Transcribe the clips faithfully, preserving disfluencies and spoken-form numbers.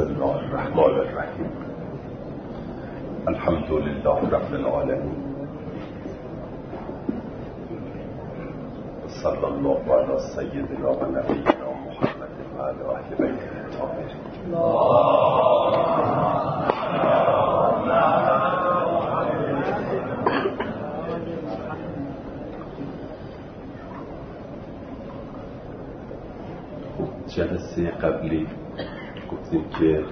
بسم الله الرحمن الرحیم. الحمد لله رب العالمین. صلی الله علی سیدنا و نبینا محمد و علی اهل بیته الطاهرین. جلسه قبلی گفتیم که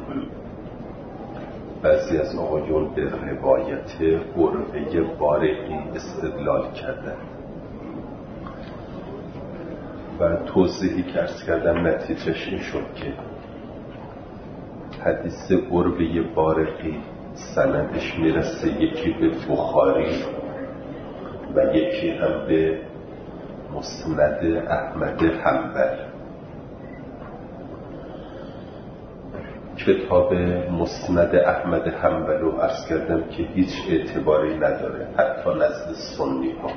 بعضی از آقایون به روایت قرعه بارقی استدلال کردن و توضیحی که عرض کردم نتیجهش این شد که حدیث قرعه بارقی سندش میرسه یکی به بخاری و یکی هم به مسند احمد حنبل. کتاب مسند احمد حنبل رو عرض کردم که هیچ اعتباری نداره حتی نزد سنی ها،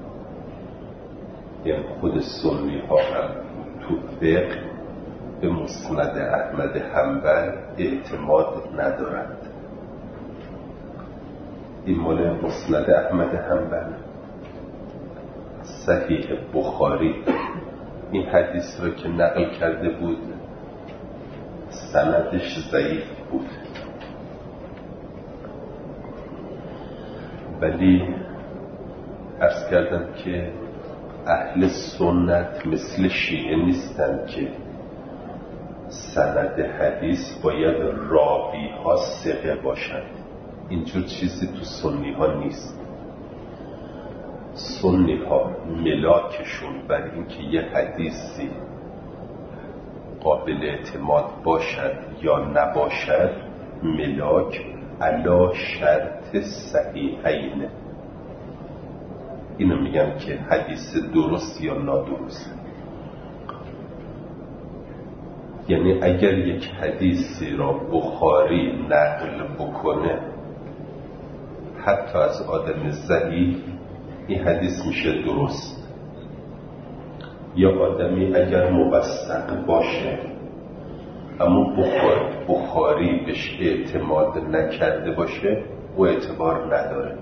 یعنی خود سنی ها هم تو فقه به مسند احمد حنبل اعتماد ندارند. این مال مسند احمد حنبل. صحیح بخاری این حدیث رو که نقل کرده بود سندش ضعیف بود، ولی عرض کردم که اهل سنت مثل شیعه نیستن که سند حدیث باید راوی ها ثقه باشند. اینجور چیزی تو سنی ها نیست. سنی ها ملاکشون بر اینکه یه حدیثی قابل اعتماد باشد یا نباشد ملاک علا شرط صحیحین. اینو میگم که حدیث درست یا نادرست. یعنی اگر یک حدیثی را بخاری نقل بکنه حتی از آدم ضعیف، این حدیث میشه درست. یا آدمی اگر موثق باشه اما بخاری, بخاری بهش اعتماد نکرده باشه او اعتبار نداره.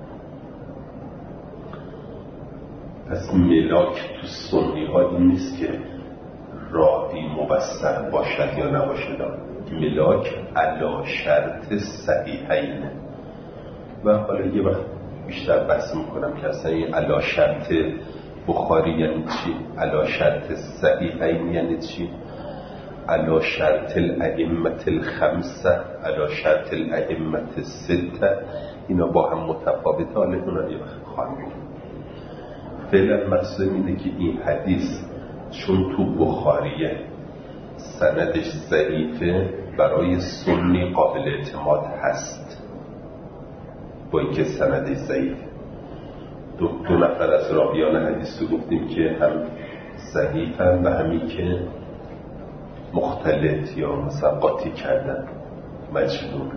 پس ملاک تو سنی ها این نیست که راوی موثق باشد یا نباشد. ملاک علا شرط صحیحین. و حالا یه وقت بیشتر بحث میکنم که اصلا این علا شرط بخاری یعنی چی، علا شرط صحیحین یعنی چی، علا شرط الائمه الخمسه، علا شرط الائمه السته. اینا با هم متفاوته. حالا اونا یه وقت خواهم بگم. فعلا مقصود اینه که این حدیث چون تو بخاریه سندش ضعیفه، برای سنی قابل اعتماد هست با اینکه سندش ضعیفه. دو, دو نفر از راویان حدیث رو گفتیم که هم ضعیفن و همین که مختلط یا مثلا قاطی کردن، مجنون،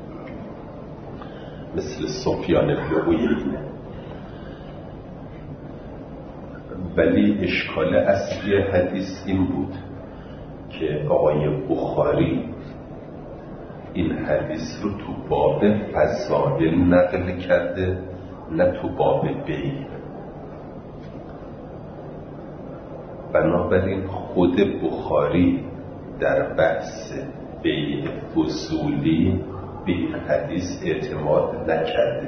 مثل سفیان بن عیینه. ولی اشکال اصلی حدیث این بود که آقای بخاری این حدیث رو تو باب فضائل نقل کرده نه تو باب بیع. بنابراین خود بخاری در بحث بیع اصولی به این حدیث اعتماد نکرده.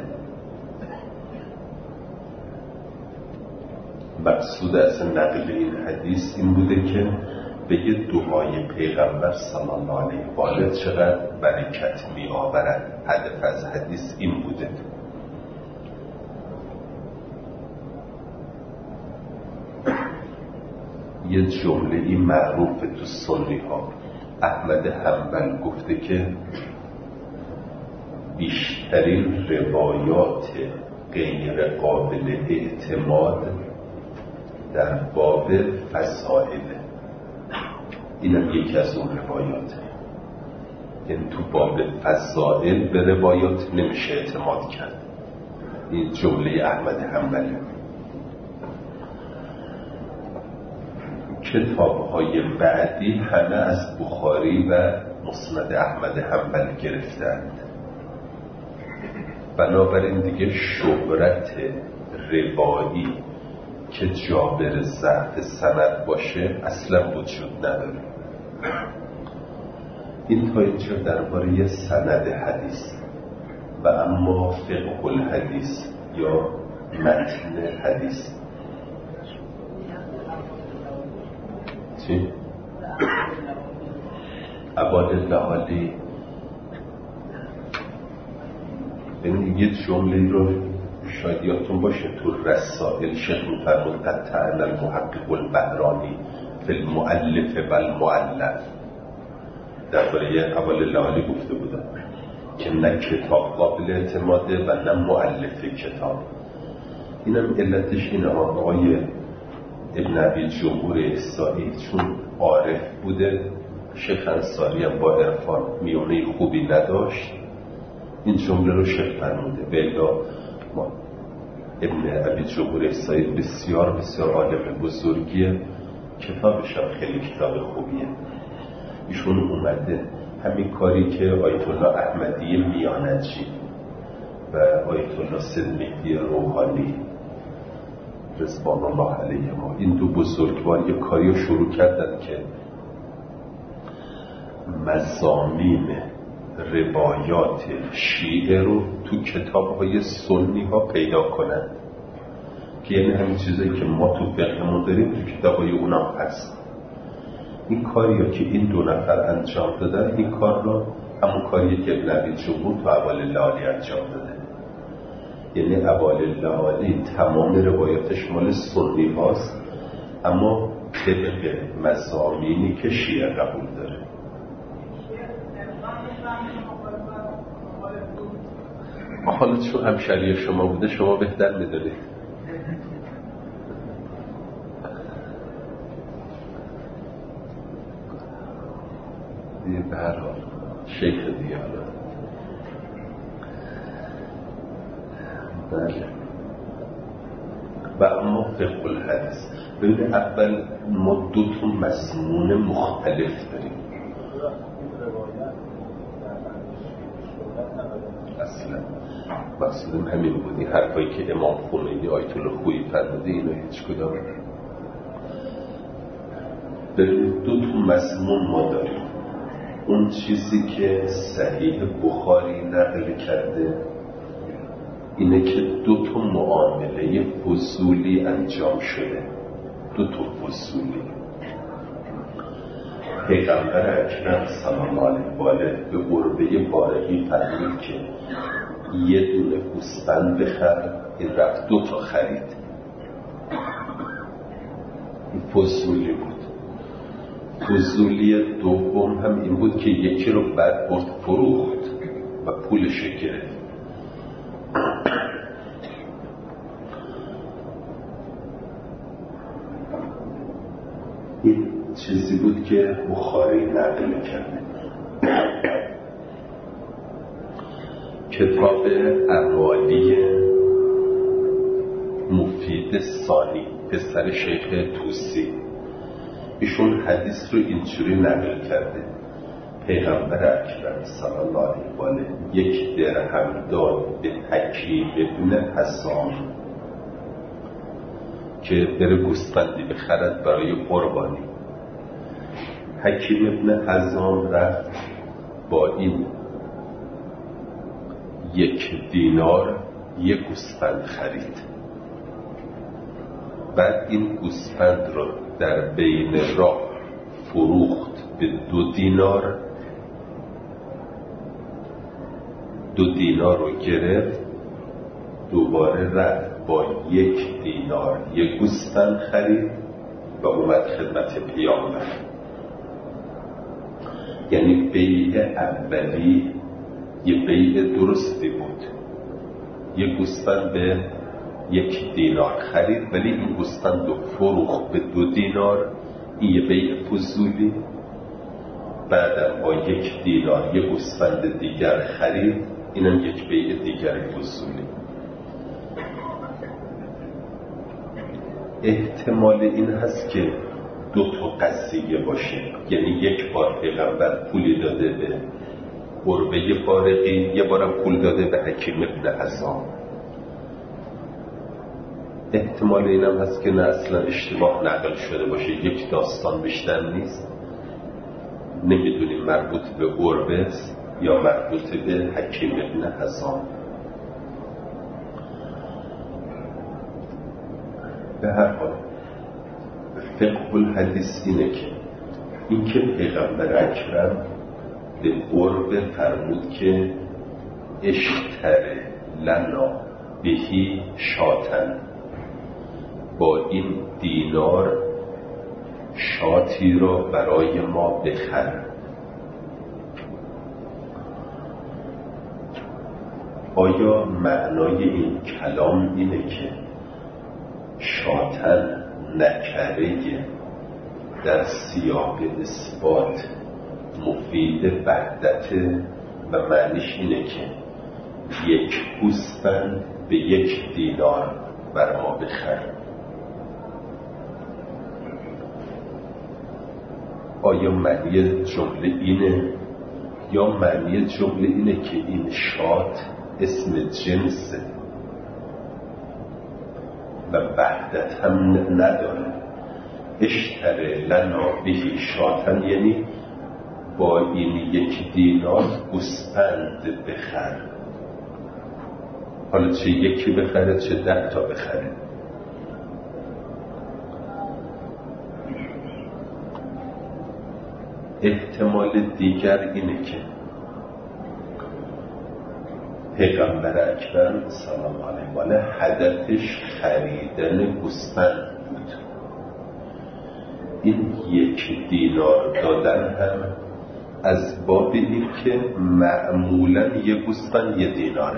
مقصود از نقل این حدیث این بوده که به یه دعای پیغمبر صلی الله علیه و آله چقدر برکت می آورد. هدف از حدیث این بوده. یه جمله معروف تو سنی ها، احمد حنبل گفته که بیشترین روایات غیر قابل اعتماد در باب فضائل. اینم یکی از اون روایات. یعنی تو باب فضائل به روایات نمیشه اعتماد کرد. این جمله احمد حنبل. کتاب‌های بعدی همه از بخاری و مسند احمد حنبل گرفتند. بنابراین دیگه شهرت روایی که جابر ضعف سند باشه اصلا وجود نداره. این تا اینجا درباره سند حدیث. و اما فقه الحدیث یا متن حدیث چی؟ عبادالله عالی این یه جمله رو شاید یادتون باشه تو رسائل شیخ می‌فرمود تعالی المحقق البهرانی فی المؤلف و المؤلف درباره عبادالله عالی گفته بودم که نه کتاب قابل اعتماده و نه مؤلف کتاب. اینم علتش اینه آقای ابن ابی جمهور احصایی چون عارف بوده، شیخ انصاری هم با عرفان میونه خوبی نداشت، این جمله رو شیخ فرموده. بلا ما ابن ابی جمهور احصایی بسیار بسیار عالم بزرگیه، کتابش هم خیلی کتاب خوبیه. ایشون اومده همین کاری که آیت الله احمدی میانجی و آیت الله سید مهدی روحانی رضوان الله علیهما این دو بزرگوار یک کاری رو شروع کردن که مضامین روایات شیعه رو تو کتاب‌های سنی ها پیدا کنن، که یعنی همین چیزایی که ما تو فقهمون داریم تو کتاب‌های اونا هست. این کاری که این دو نفر انجام دادن، این کار رو همون کاری که ابن ابی جمهور تو عبادالله عالی انجام داده. یعنی عبادالله عالی تمام روایاتش مال سنی هاست، اما طبق مضامینی که شیعه قبول داره. حالا چون همشری شما بوده شما بهتر میدونید. به هر حال شیخ دیگه حالا بله. و اما فقه الحدیث ببین اول ما دو تا مضمون مختلف داریم. اصلا مقصودم همین بود، این حرفایی که امام خمینی آیت الله خویی فرموده اینا هیچ کدام ببین دو تا مضمون ما داریم. اون چیزی که صحیح بخاری نقل کرده اینه که دو تا معامله فضولی انجام شده، دو تا فضولی. پیغمبر اکرم صلی الله علیه و آله به قربه بارقی فرمود که یه دونه گوسفند بخر، این رفت دو تا خرید. این فضولی بود. فضولی دوم هم این بود که یکی رو بعد برد فروخت و پولش گرفت. این چیزی بود که بخاری نقل کرده. کتاب اوالی مفید ثانی پسر شیخ طوسی، ایشون حدیث رو اینجوری نقل کرده: پیغمبر اکرم صلی الله علیه و آله یک درهم داد به حکیم ابن حزام که بره گوسفندی بخرد برای قربانی. حکیم ابن حزام رفت با این یک دینار یک گوسفند خرید. بعد این گوسفند رو در بین راه فروخت به دو دینار. دو دینار رو گرفت، دوباره رفت با یک دینار یک گوسفند خرید و اومد خدمت پیامبر. یعنی بیع اولی یه بیع درستی بود، یک گوسفند به یک دینار خرید ولی این گوسفند رو فروخت به دو دینار، این یه بیع فضولی. بعدم با یک دینار یک گوسفند دیگر خرید، اینم یک بیع دیگر فضولی. احتمال این هست که دو تا قضیه باشه. یعنی یک بار پیغمبر پولی داده به قربه فارقی، یه بارم پول داده به حکیم ابن حزام. احتمال اینم هست که نه اصلا اشتباه نقل شده باشه، یک داستان بیشتر نیست، نمیدونیم مربوط به قربه است یا مربوط به حکیم ابن حزام. به هر حال فقه الحدیث اینه که این که پیغمبر اکرم به قربه فرمود که اشتر لنا بهی شاتن، با این دینار شاتی را برای ما بخر. آیا معنای این کلام اینه که شاتن نکره در سیاق اثبات مفید وحدت و معنیش اینه که یک گوسفند به یک دینار بر ما بخر؟ آیا معنی جمله اینه یا معنی جمله اینه که این شات اسم جنسه و وحدت هم نداره؟ اشتره لنا بهی شاتن یعنی با این یک دینار گوسفند بخر. حالا چه یکی بخره چه ده تا بخره. احتمال دیگر اینه که پیغمبر اکرم صلی الله علیه و آله هدفش خریدن گوسفند بود. این یک دینار دادن هم از باب این که معمولا یه گوسفند یه دیناره.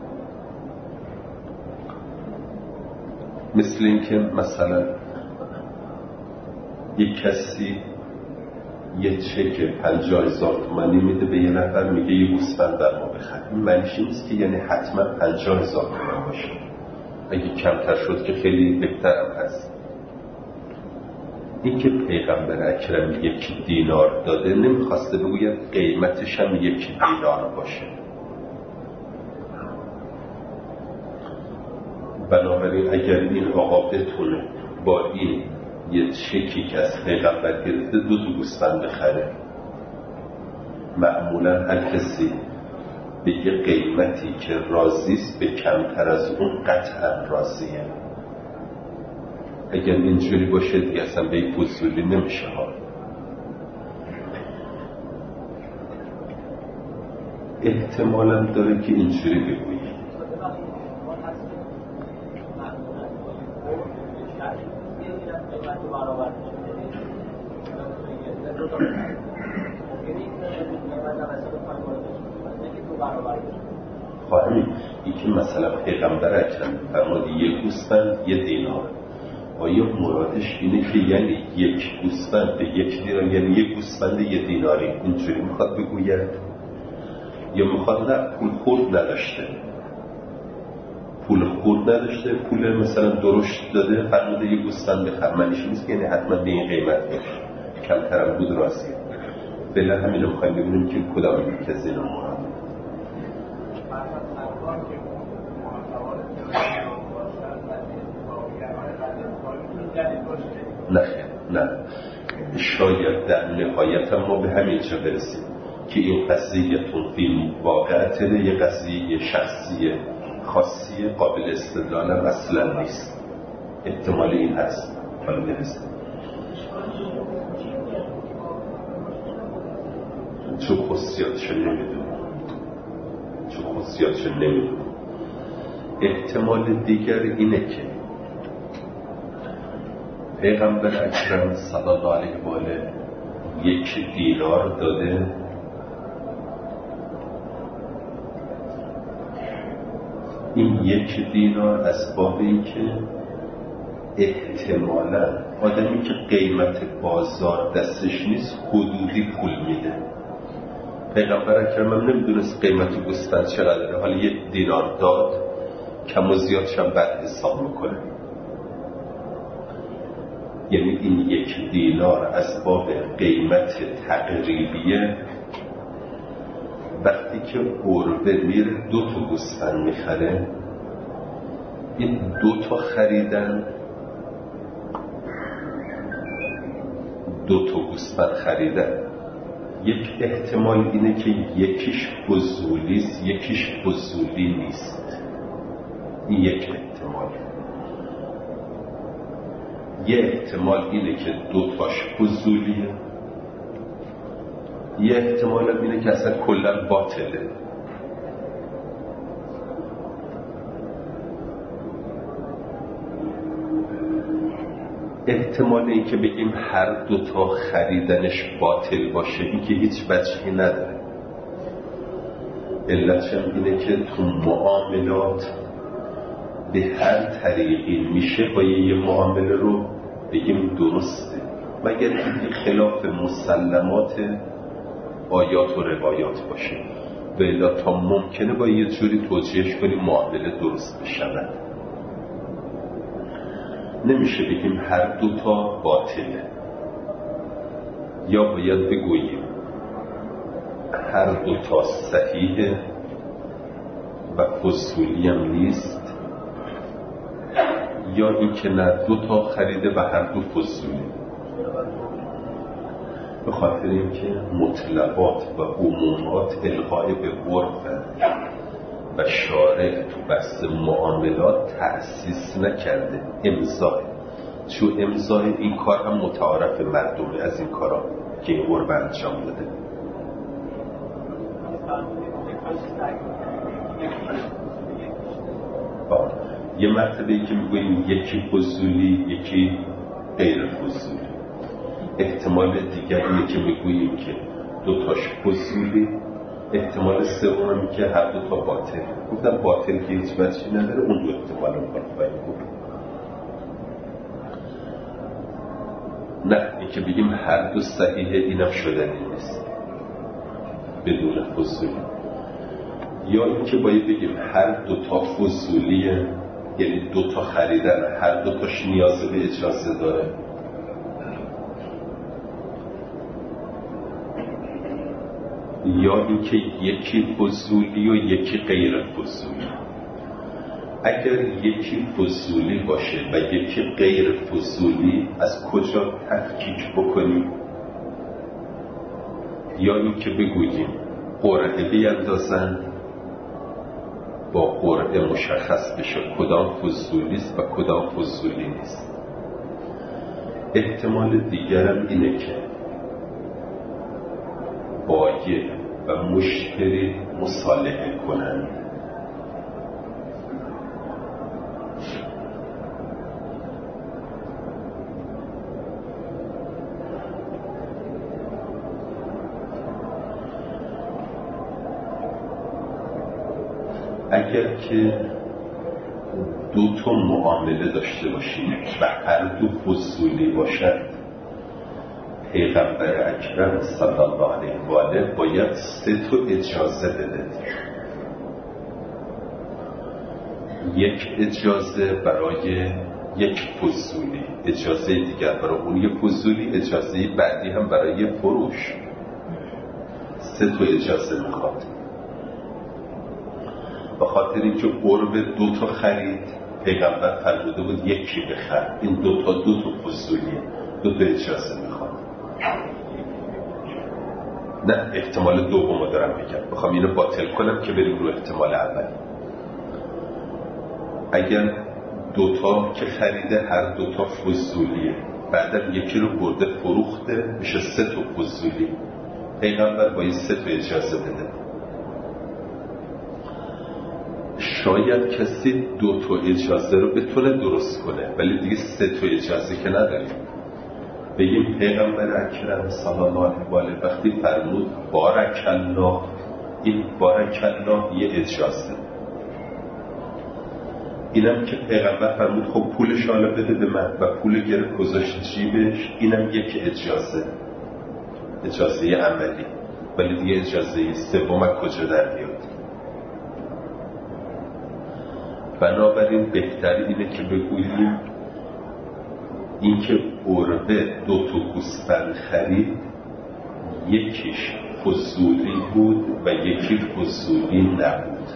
مثل این که مثلا یک کسی یه چک پنجاه هزار تومانی میده به یه نفر، میگه یه گوسفند در ما بخر. این معنیش نیست که یعنی حتما پنجاه هزار تومان باشه، اگه کمتر شد که خیلی بهترم هست. این که پیغمبر اکرم یک دینار داده نمیخواسته بگوید قیمتش هم یک دینار باشه. بنابراین اگر این آقا بتونه با این یه چکی که از پیغمبر گرفته دو تا گوسفند بخره، معمولا هر کسی به یه قیمتی که راضیست به کمتر از اون قطعا راضیه. اگر اینجوری باشه دیگه اصلا به این فضولی نمیشه ها. احتمالا داره که اینجوری بگویی خواهمی ای که مثلا پیغمبر اکرم فرمود یک گوسفند یه دینار، آیا مرادش اینه که یعنی یک گوسفند به یک دینار یعنی یک گوسفند یه دیناری اینجوری میخواد بگوید، یا میخواد نه پول خورد نداشته پول خورد نداشته پول مثلا درشت داده فرموده یه گوسفند بخر؟ معنیش نیست که یعنی حتما به این قیمت باشه، کمترم بود راضیه. بله همین رو میخوایم ببینیم که کدام یک از این مراد. نه نه شاید در نهایت ما به همین جا برسیم که این قضیه فیلم واقعیت یه قضیه شخصی خاصی قابل استدلال اصلا نیست. احتمال این هست حالا برسیم چون خصوصیاتش نمیدونم چون خصوصیاتش نمیدونم احتمال دیگر اینه که پیغمبر اکرم صلی الله علیه و آله یک دینار داده، این یک دینار از باب این که احتمالاً آدمی که قیمت بازار دستش نیست حدودی پول میده. پیغمبر اکرم هم نمیدونست قیمت گوسفند چقدره، حالا یک دینار داد، کم و زیادش هم بعد حساب میکنه. یعنی این یک دینار از باب قیمت تقریبیه، وقتی که گربه میره دو تا گوسفند میخره، این دو تا خریدن دو تا گوسفند خریدن یک احتمال اینه که یکیش فضولیست یکیش فضولی نیست. این یک احتمال. یه احتمال اینه که دوتاش فضولیه، یه احتمال هم اینه که اصلا کلا باطله. احتمال این که بگیم هر دوتا خریدنش باطل باشه این که هیچ وجهی نداره. علتش هم اینه که تو معاملات به هر طریقی میشه با یه معامله رو بگیم درسته، مگر اینکه خلاف مسلمات آیات و روایات باشه، و الا تا ممکنه با یه جوری توجیهش کنیم معامله درست بشود. نمیشه بگیم هر دوتا باطله، یا باید بگوییم هر دوتا صحیحه و فضولی هم نیست، یا اینکه نه دوتا خریده و هر دو فضولی. به خاطر اینکه مطلقات و عمومات الغای به عرفن و شارع تو بحث معاملات تأسیس نکرده، امضای چون امضای این کار هم متعارف مردمه از این کارا که این عرف انجام داده. با یه مرتبه که میگوییم یکی فضولی یکی غیر فضولی، احتمال دیگر اینه که میگوییم که دوتاش فضولی، احتمال سومی که هر دو تا باطل. گفتم باطل که هیچ وجهی نداره، اون دو احتمال رو باید گفت. نه اینکه بگیم هر دو صحیحه اینم شدنی نیست بدون فضولی، یا اینکه باید بگیم هر دو تا فضولیه، یعنی دو تا خریدن هر دو تاش نیاز به اجازه داره. یا اینکه یکی فضولی و یکی غیر فضولی. اگر یکی فضولی باشه و یکی غیر فضولی از کجا تفکیک بکنیم؟ یا اینکه بگوییم قرعه بیندازن با قرعه مشخص بشه کدام فضولی است و کدام فضولی نیست. احتمال دیگرم اینه که بایع و مشتری مصالحه کنند. اگر که دو تا معامله داشته باشیم و هر دو فضولی باشد، پیغمبر اکرم صلی الله علیه و آله باید سه تا اجازه بده. یک اجازه برای یک فضولی، اجازه دیگر برای اون یک فضولی، اجازه بعدی هم برای فروش. سه تا اجازه میخواد. به خاطر اینکه قرب دو تا خرید، پیغمبر فرموده بود یکی بخر، این دو تا دو تا فضولیه، دو تا اجازه میخواد. نه احتمال دومو دارم بگم، بخوام اینو باطل کنم که بریم رو احتمال اول. اگر دوتا که خریده هر دوتا فضولیه، بعدم یکی رو برده فروخته، میشه سه تا فضولی. پیغمبر باید سه تا اجازه بده. شاید کسی دو تا اجازه رو بتونه درست کنه، ولی دیگه سه تا اجازه که نداریم. بگیم پیغمبر اکرم صلی الله علیه و آله وقتی فرمود بارک الله، این بارک الله یه اجازه. اینم که پیغمبر فرمود خب پولش حالا بده به من و پول گرفت گذاشت جیبش، اینم یک اجازه، اجازه عملی. ولی دیگه اجازه سوم کجا در بیاد؟ بنابراین بهتر اینه که بگوییم این که عربه دو تا گوسفند خرید، یکیش فضولی بود و یکی فضولی نبود.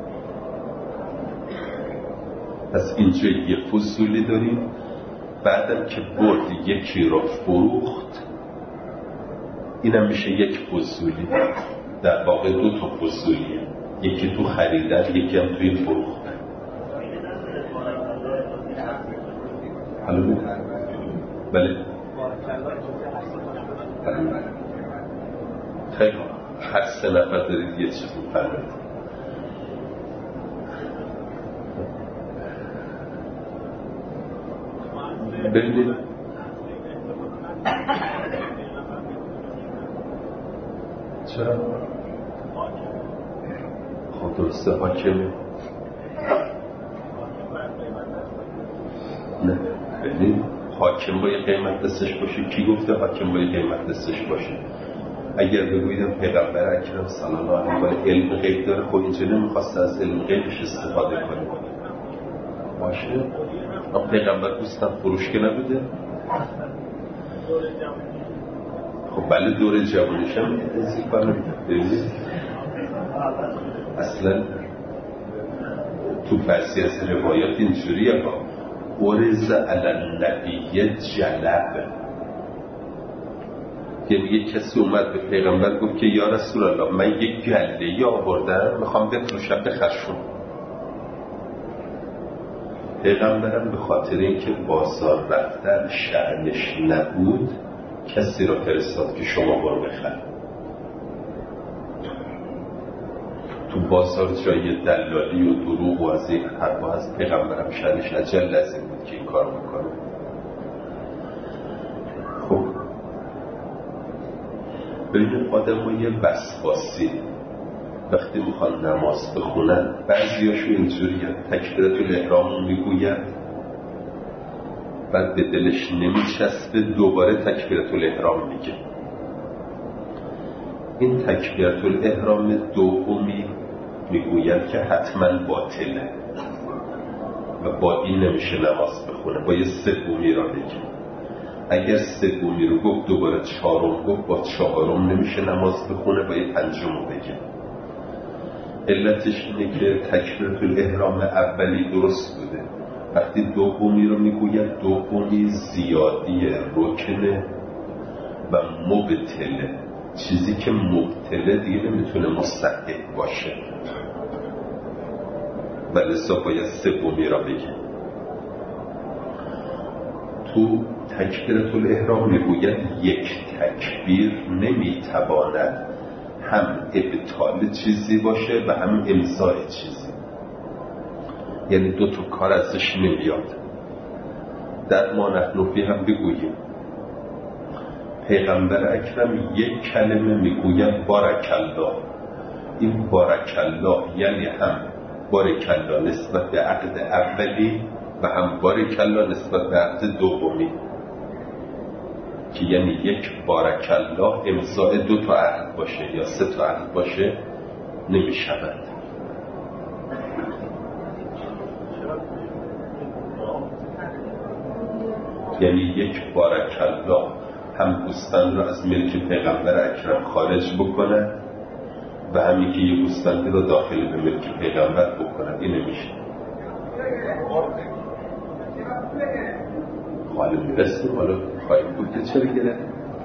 پس اینجا یه فضولی داریم، بعدم که برد یکی را فروخت، اینم میشه یک فضولی. در واقع دو تا فضولیه، یکی تو خریدن یکی هم توی فروختن. حالا بود؟ بله خیلی هر سه نفر دارید یه چیز می‌فرمایید. ببینید چرا؟ خب درسته حاکمه؟ نه ببینید حاکم باید قیمت دستش باشه. کی گفته حاکم باید قیمت دستش باشه؟ اگر بگویدم پیغمبر اکرم صلی الله علیه و آله علم غیب داره، خب اینجا نمیخواسته از علم غیبش استفاده کنه باشه؟ اما پیغمبر گوستم فروش که نبوده؟ خب بله دور جوانش هم ازی کنم. ببینید اصلا تو فرسی از روایات اینجوریه با ورز علی النبی جلب، یعنی یک کسی اومد به پیغمبر گفت که یا رسول الله من یک گله‌ای آوردم میخوام بفروشم بخرشون. پیغمبرم به خاطر اینکه بازار رفتن شأنش نبود کسی را فرستاد که شما برو بخر. تو بازار جای دلالی و دروغ و از این حرفا از پیغمبرم شأنش اجل لازم بود که این کار میکنه. خب ببینید آدمای وسواسی وقتی میخوان نماز بخونن بعضیاشو اینجوریه تکبیرت الاحرام میگوین، بعد به دلش نمیچسبه دوباره تکبیرت الاحرام میگه. این تکبیرت الاحرام دومی میگوین که حتما باطله و با این نمیشه نماز بخونه، باید سومی را بگه. اگر سومی رو گفت دوباره چهارم گفت، با چهارم نمیشه نماز بخونه، باید پنجم رو بگه. علتش اینه که تکبیرت الاحرام اولی درست بوده، وقتی دومی رو میگوید دومی زیادی رکنه و مبتله، چیزی که مبتله دیگه نمیتونه مستحق باشه و لذا باید سومی را بگه. تو تکبیرت الاحرام میگوید یک تکبیر نمیتواند هم ابطال چیزی باشه و هم امضای چیزی، یعنی دو تا کار ازش نمیاد. در ما نحنفی هم بگوییم پیغمبر اکرم یک کلمه میگوید بارک الله. این بارک الله یعنی هم بارک الله نسبت به عقد اولی و هم بارک الله نسبت به عقد دومی، که یعنی یک بارک الله امضای دو تا عقد باشه یا سه تا عقد باشه نمی شود. یعنی یک بارک الله هم گوسفند رو از ملک پیغمبر اکرم خارج بکنه و همین که یک گوسفند رو داخل به ملک پیغمبر بکنه، این نمیشه. حالا میرسیم، حالا خواهیم بود که چرا گره؟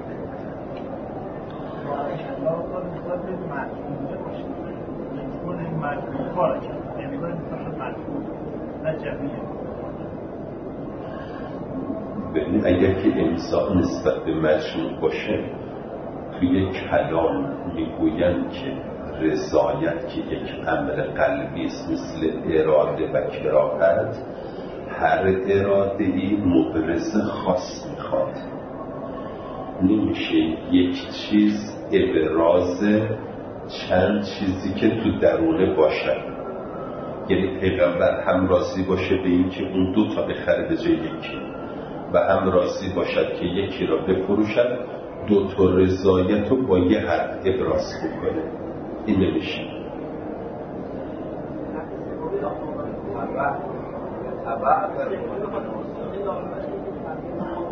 ببینید اگر که امضا نسبت به مجموع باشه، توی کلام میگویند که رضایت که یک امر قلبی است مثل اراده و کراهت، هر اراده ای مبرز خاص میخواد. نمیشه یک چیز ابراز چند چیزی که تو درونه باشد. یعنی پیغمبر هم راضی باشه به این که اون دو تا بخره به جای یکی و هم راضی باشد که یکی را بفروشد، دو تا رضایت رو با یه حد ابراز بکنه. این نمیشه.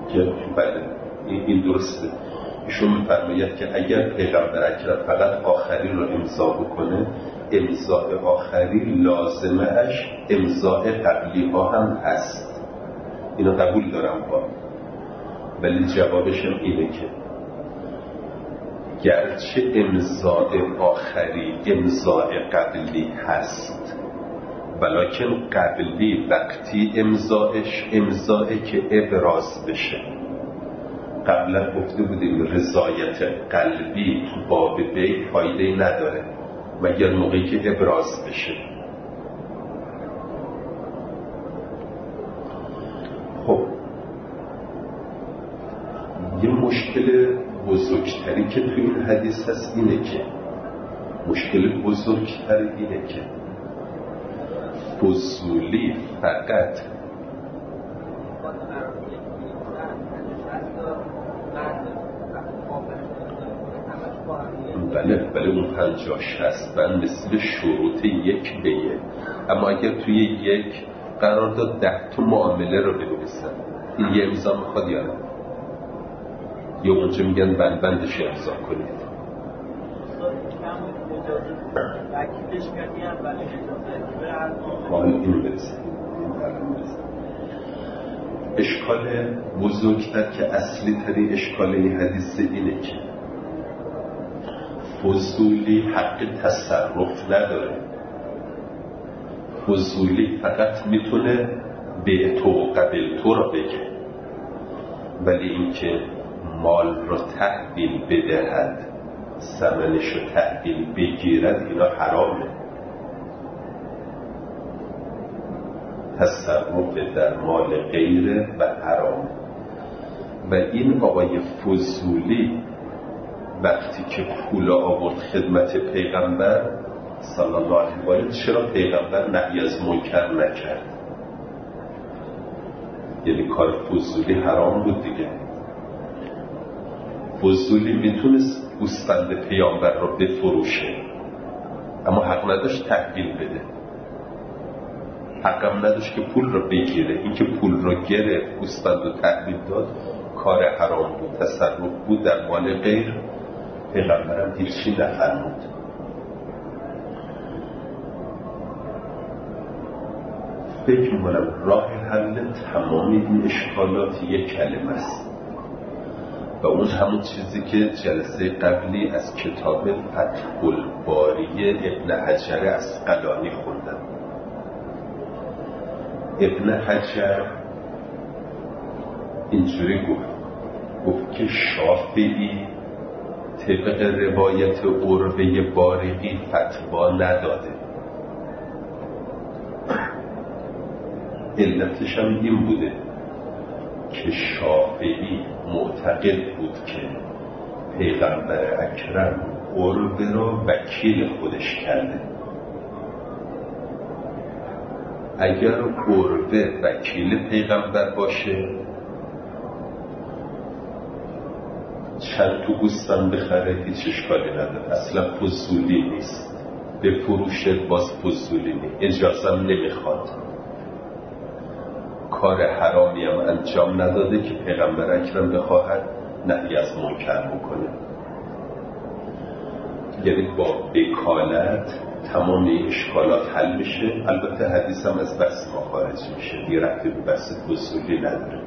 که بله این, این درسته. ایشون می‌فرماید که اگر پیغمبر اکرم فقط آخری رو امضا بکنه، امضای آخری لازمه اش امضای قبلی ها هم هست. اینو قبول دارم با، ولی جوابش هم اینه که گرچه امضای آخری امضای قبلی هست، ولیکن قبلی وقتی امضایش امضایی که ابراز بشه. قبلا گفته بودیم رضایت قلبی تو باب بی فایده نداره مگر موقعی که ابراز بشه. خب یه مشکل بزرگتری که تو این حدیث هست اینه که مشکل بزرگتری اینه که فضولی فقط بله بله اون پنجاش هست و مثل شروط یک بیه، اما اگر توی یک قرار داد ده تا معامله رو بنویسن، این یه امضا میخواد یا نه؟ یا اونجا میگن بند بندش امضا کنید. حال این برسه. اشکال بزرگتر که اصلی تری اشکال این حدیث اینه که فضولی حق تصرف نداره. فضولی فقط میتونه به تو و قبل تو رو بگه، ولی اینکه مال رو تحویل بدهد، ثمنش رو تحویل بگیرد، اینا حرامه. تصرف در مال غیره و حرام. و این آقای فضولی وقتی که پول آورد خدمت پیغمبر صلی الله علیه و آله، چرا پیغمبر نهی از منکر نکرد؟ یعنی کار فضولی حرام بود دیگه. فضولی میتونست گوسفند پیامبر رو بفروشه، اما حق نداشت تحویل بده، حقم نداشت که پول رو بگیره. این که پول رو گرفت، گوسفند رو تحویل داد، کار حرام بود، تصرف بود در مال غیر. پیغمبرم هیچی نفرمود. فکر می‌کنم راه حل تمام این اشکالات یک کلمه است و اون همون چیزی که جلسه قبلی از کتاب فتح الباری ابن حجر عسقلانی خوندم. ابن حجر اینجوری گفت گفت که شافعی طبق روایت عروه بارقی فتوا نداده. علتش هم این بوده که شافعی معتقد بود که پیغمبر اکرم عروه را وکیل خودش کرده. اگر عروه وکیل پیغمبر باشه، چند تو گوسفند بخره هیچ اشکالی نداره، اصلا فضولی نیست. به فروشه باز فضولی نیست، اجازه هم نمیخواد. کار حرامی هم انجام نداده که پیغمبر اکرم بخواهد نهی از منکر بکنه. یعنی با وکالت تمام این اشکالات حل میشه. البته حدیث هم از بحث ما خارج میشه، دیگه رفتی به بحث فضولی نداره.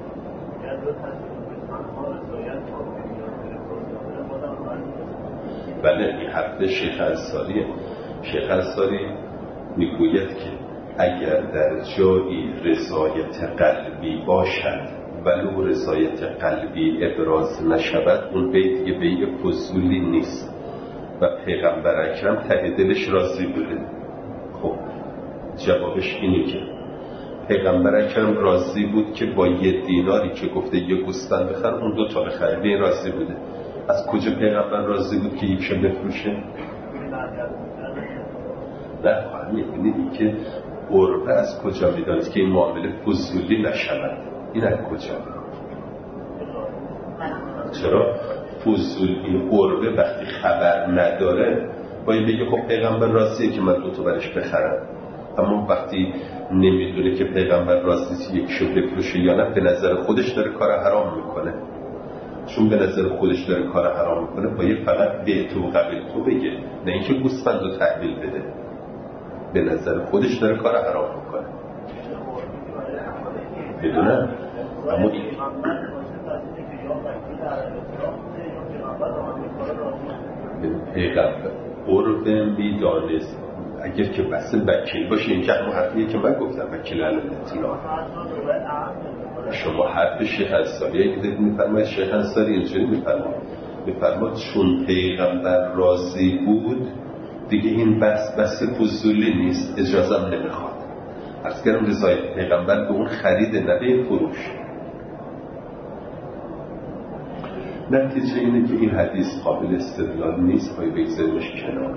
بله این هفته شیخ انصاریه. شیخ انصاری میگوید که اگر در جایی رضایت قلبی باشد ولو رضایت قلبی ابراز نشود، اون بیع دیگه بیع فضولی نیست و پیغمبر اکرم ته دلش راضی بوده. خب جوابش اینه که پیغمبر اکرم راضی بود که با یه دیناری که گفته یه گوسفند بخر، اون دو تا بخره. به این راضی بوده. از کجا پیغمبر راضی بود که یکشو بفروشه؟ نه خواهد میبینید که عروه از کجا میدانست که این معامله فضولی نشود؟ این از کجا؟ چرا؟ فضولی عروه وقتی خبر نداره باید بگه خب پیغمبر راضیه که من دو تا برش بخرم. اما وقتی نمیدونه که پیغمبر راستی یک شو بفروشه یا نه، به نظر خودش داره کار حرام میکنه. چون به نظر خودش داره کار حرام میکنه باید فقط به تو قبل تو بگه، نه اینکه گوسفند رو تحویل بده. به نظر خودش داره کار حرام میکنه بدونه. اما پیغمبر قرب میدانست اگر که بس وکیل باشه، این که همون حرفیه که من گفتم، وکیل علی الاطلاع. شما حرف شیخ انصاری اگه دارید میفرماید، شیخ انصاری اینجوری میفرماید میفرماید چون پیغمبر راضی بود دیگه این بس بس فضولی نیست، اجازه نمیخواد. عرض کردم رضای پیغمبر به اون خرید، نه به این فروش. نتیجه اینه که این حدیث قابل استدلال نیست، باید بگذاریمش کنار.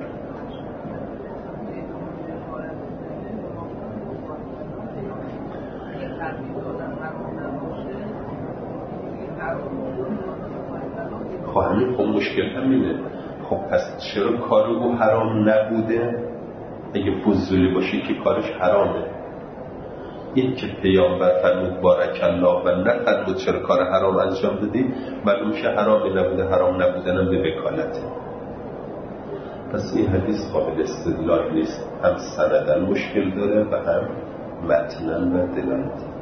خب همین خب مشکل همینه. خب پس چرا کار او حرام نبوده؟ اگه فضولی باشه که کارش حرامه. این که پیامبر فرمود بارک الله و نفرمود چرا کار حرام انجام دادی، معلوم که حرامی نبوده، حرام نبودنم به وکالته. پس این حدیث قابل استدلال نیست، هم سندن مشکل داره و هم متنن و دلالت.